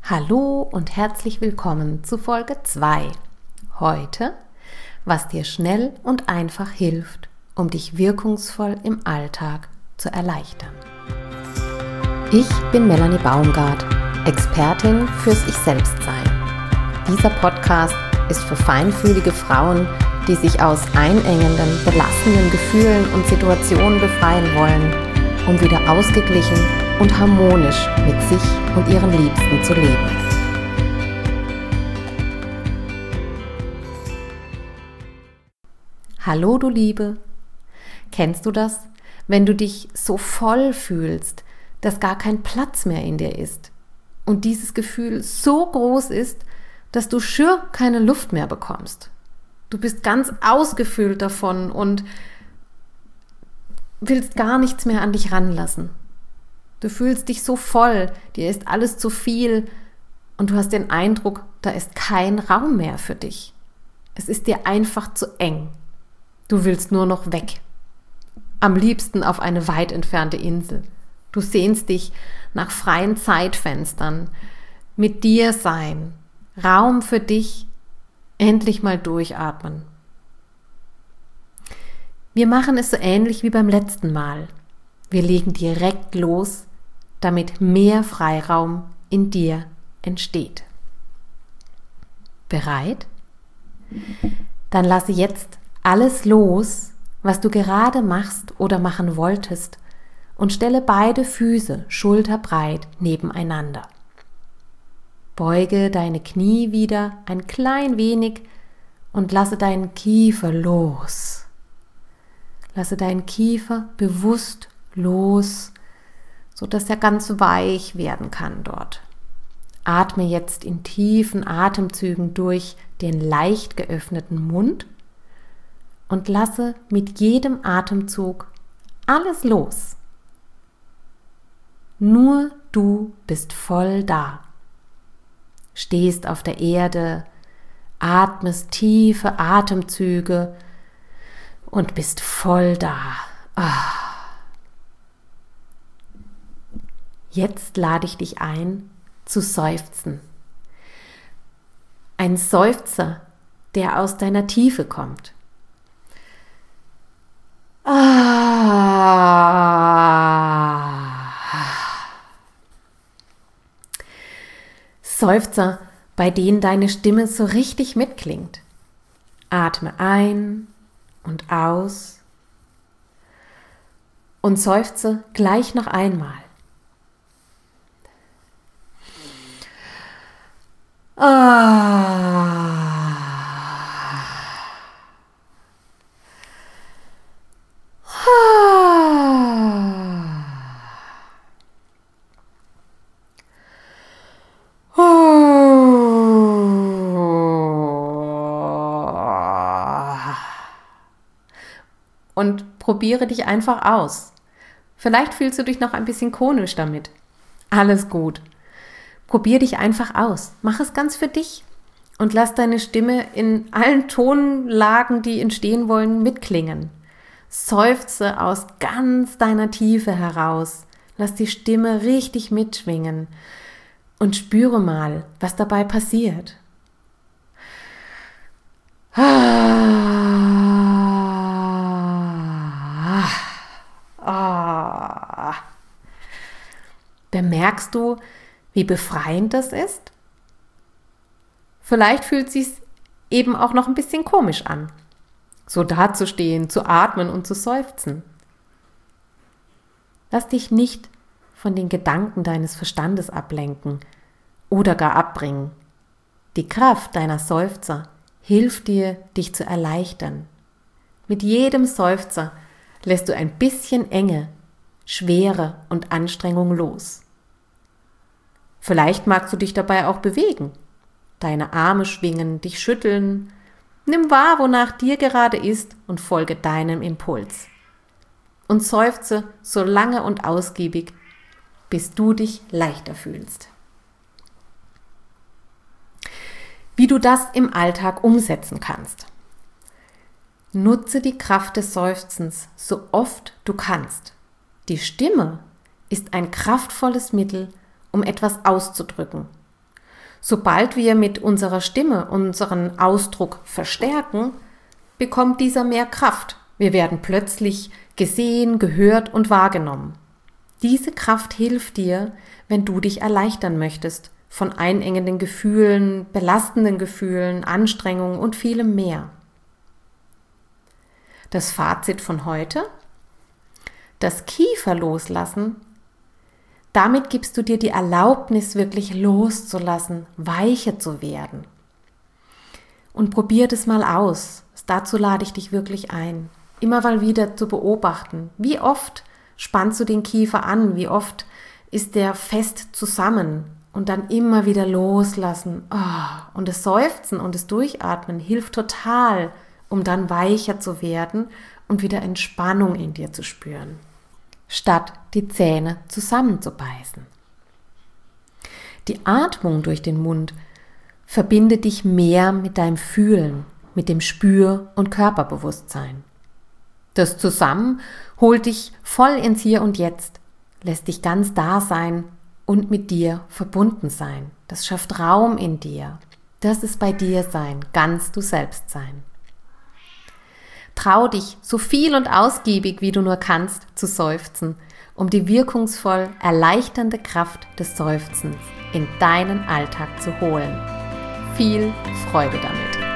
Hallo und herzlich willkommen zu Folge 2. Heute, was dir schnell und einfach hilft, um dich wirkungsvoll im Alltag zu erleichtern. Ich bin Melanie Baumgart, Expertin fürs Ich-Selbst-Sein. Dieser Podcast ist für feinfühlige Frauen, die sich aus einengenden, belastenden Gefühlen und Situationen befreien wollen, um wieder ausgeglichen und harmonisch mit sich und ihren Liebsten zu leben. Hallo du Liebe, kennst du das, wenn du dich so voll fühlst, dass gar kein Platz mehr in dir ist und dieses Gefühl so groß ist, dass du schier keine Luft mehr bekommst? Du bist ganz ausgefüllt davon und willst gar nichts mehr an dich ranlassen. Du fühlst dich so voll, dir ist alles zu viel und du hast den Eindruck, da ist kein Raum mehr für dich. Es ist dir einfach zu eng. Du willst nur noch weg. Am liebsten auf eine weit entfernte Insel. Du sehnst dich nach freien Zeitfenstern, mit dir sein, Raum für dich, endlich mal durchatmen. Wir machen es so ähnlich wie beim letzten Mal. Wir legen direkt los, damit mehr Freiraum in dir entsteht. Bereit? Dann lasse jetzt alles los, was du gerade machst oder machen wolltest, und stelle beide Füße schulterbreit nebeneinander. Beuge deine Knie wieder ein klein wenig und lasse deinen Kiefer los. Lasse deinen Kiefer bewusst los, sodass er ganz weich werden kann dort. Atme jetzt in tiefen Atemzügen durch den leicht geöffneten Mund und lasse mit jedem Atemzug alles los. Nur du bist voll da. Stehst auf der Erde, atmest tiefe Atemzüge und bist voll da. Jetzt lade ich dich ein, zu seufzen. Ein Seufzer, der aus deiner Tiefe kommt. Seufzer, bei denen deine Stimme so richtig mitklingt. Atme ein und aus und seufze gleich noch einmal. Und probiere dich einfach aus. Vielleicht fühlst du dich noch ein bisschen komisch damit. Alles gut. Probier dich einfach aus. Mach es ganz für dich und lass deine Stimme in allen Tonlagen, die entstehen wollen, mitklingen. Seufze aus ganz deiner Tiefe heraus. Lass die Stimme richtig mitschwingen und spüre mal, was dabei passiert. Bemerkst du, wie befreiend das ist? Vielleicht fühlt es sich eben auch noch ein bisschen komisch an, so dazustehen, zu atmen und zu seufzen. Lass dich nicht von den Gedanken deines Verstandes ablenken oder gar abbringen. Die Kraft deiner Seufzer hilft dir, dich zu erleichtern. Mit jedem Seufzer lässt du ein bisschen Enge, Schwere und Anstrengung los. Vielleicht magst du dich dabei auch bewegen, deine Arme schwingen, dich schütteln. Nimm wahr, wonach dir gerade ist und folge deinem Impuls. Und seufze so lange und ausgiebig, bis du dich leichter fühlst. Wie du das im Alltag umsetzen kannst. Nutze die Kraft des Seufzens so oft du kannst. Die Stimme ist ein kraftvolles Mittel, um etwas auszudrücken. Sobald wir mit unserer Stimme unseren Ausdruck verstärken, bekommt dieser mehr Kraft. Wir werden plötzlich gesehen, gehört und wahrgenommen. Diese Kraft hilft dir, wenn du dich erleichtern möchtest von einengenden Gefühlen, belastenden Gefühlen, Anstrengungen und vielem mehr. Das Fazit von heute: Das Kiefer loslassen, damit gibst du dir die Erlaubnis, wirklich loszulassen, weicher zu werden. Und probier das mal aus. Dazu lade ich dich wirklich ein, immer mal wieder zu beobachten, wie oft spannst du den Kiefer an, wie oft ist der fest zusammen und dann immer wieder loslassen. Und das Seufzen und das Durchatmen hilft total, um dann weicher zu werden und wieder Entspannung in dir zu spüren, statt die Zähne zusammenzubeißen. Die Atmung durch den Mund verbindet dich mehr mit deinem Fühlen, mit dem Spür- und Körperbewusstsein. Das zusammen holt dich voll ins Hier und Jetzt, lässt dich ganz da sein und mit dir verbunden sein. Das schafft Raum in dir. Das ist bei dir sein, ganz du selbst sein. Trau dich, so viel und ausgiebig wie du nur kannst, zu seufzen, um die wirkungsvoll erleichternde Kraft des Seufzens in deinen Alltag zu holen. Viel Freude damit!